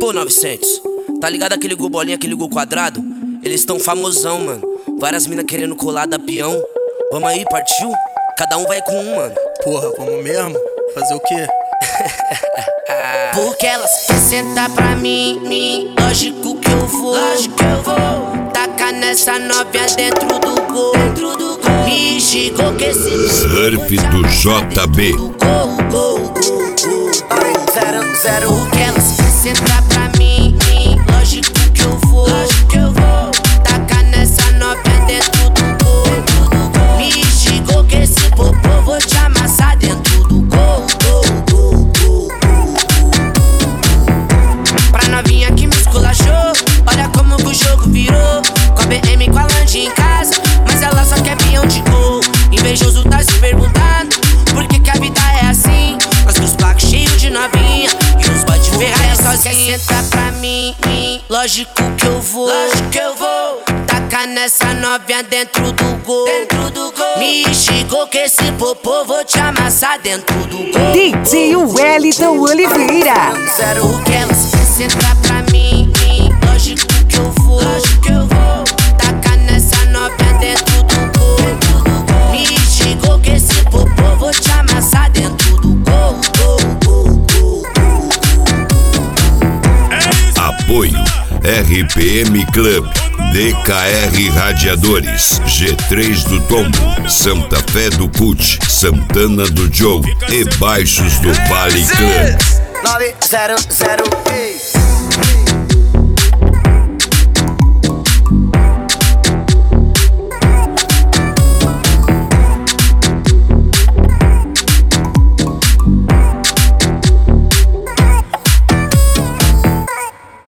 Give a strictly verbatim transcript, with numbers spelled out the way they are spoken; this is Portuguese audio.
Pô, novecentos, tá ligado aquele gol bolinha, aquele gol quadrado? Eles tão famosão, mano. Várias minas querendo colar da peão. Vamos aí, partiu? Cada um vai com um, mano. Porra, vamos mesmo? Fazer o quê? Porque elas querem sentar pra mim, mim. Lógico que eu vou, lógico que eu vou. Tacar nessa novinha dentro do gol, dentro do gol. Me xingou que esse Surf do J B. Gol, gol, gol, gol. Zero, zero. Porque elas querem sentar pra mim, mim. Lógico que eu vou, lógico que eu vou. Tacar nessa novinha dentro do gol, dentro do gol. Me xingou que esse popô vou te amassar dentro do gol, gol, gol, gol. Pra novinha que me esculachou, olha como que o jogo virou. Com a B M, com a lanche em casa, mas ela só quer peão de gol. Invejoso tá se perguntando por que que a vida é assim. Nós com os placos cheios de novinha e uns bote ferraia sozinha. Senta pra mim, mim, lógico que eu vou, lógico que eu vou. Tacar nessa novinha dentro do gol, dentro do gol. Me xingou que esse popô vou te amassar dentro do gol. D J Wellington Oliveira. Zero, o que elas querem sentar pra mim, mim. Lógico que eu vou, lógico que eu vou. Tacar nessa novinha dentro do gol, dentro do gol. Me xingou que esse popô vou te amassar dentro do gol, gol, gol, gol. Apoio R P M Club, D K R Radiadores, G três do Tombo, Santa Fé do Cut, Santana do Joe e Baixos do Vale Club. nove zero zero